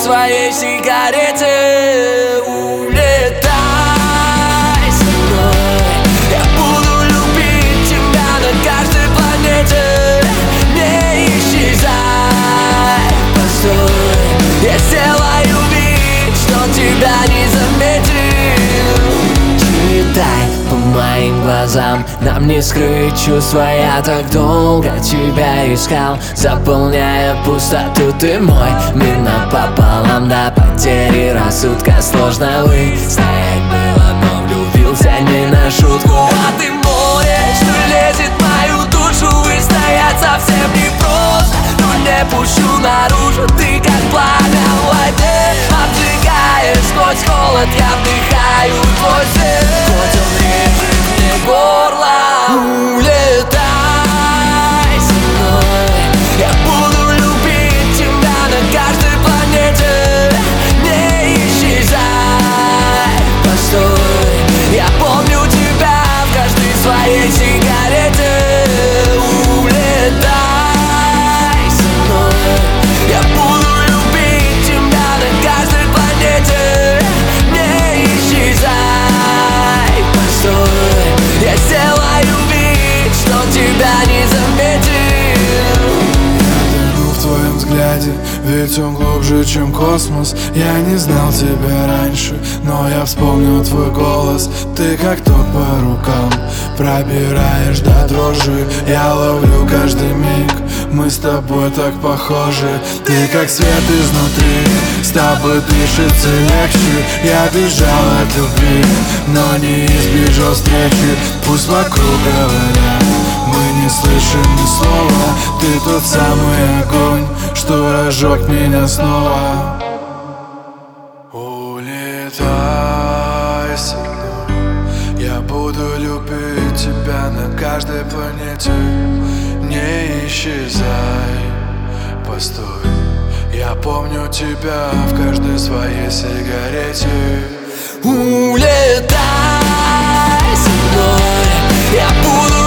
своей сигарете. Улетай со мной, я буду любить тебя на каждой планете. Не исчезай, постой, я сделаю вид, что тебя не заметил. Читай по моим глазам, нам не скрыть чувства. Я так долго тебя искал, заполняя пустоту. Ты мой мир напополам, до потери рассудка сложно выстоять было, но влюбился не на шутку. А ты море, что лезет в мою душу, выстоять совсем непросто, но не пущу наружу. Ты как пламя в войне, обжигаешь сквозь холод, я вдыхаю твой свет. Хоть он режет мне горло. Улетай со мной, я буду любить тебя на каждой планете. Не исчезай, постой, я помню тебя в каждой своей сигарете. Улетай со мной, я буду любить тебя на каждой планете. Не исчезай, постой, я сделаю вид, что тебя не заметил. В твоем взгляде, ведь он глубже, чем космос. Я не знал тебя раньше, но я вспомнил твой голос. Ты как ток по рукам, пробираешь до дрожи. Я ловлю каждый миг, мы с тобой так похожи. Ты как свет изнутри, с тобой дышится легче. Я бежал от любви, но не избежал встречи. Пусть вокруг говорят, мы не слышим ни слова. Ты тот самый огонь, что разжег меня снова. Улетай со мной, я буду любить тебя на каждой планете. Не исчезай, постой, я помню тебя в каждой своей сигарете. Улетай со мной, я буду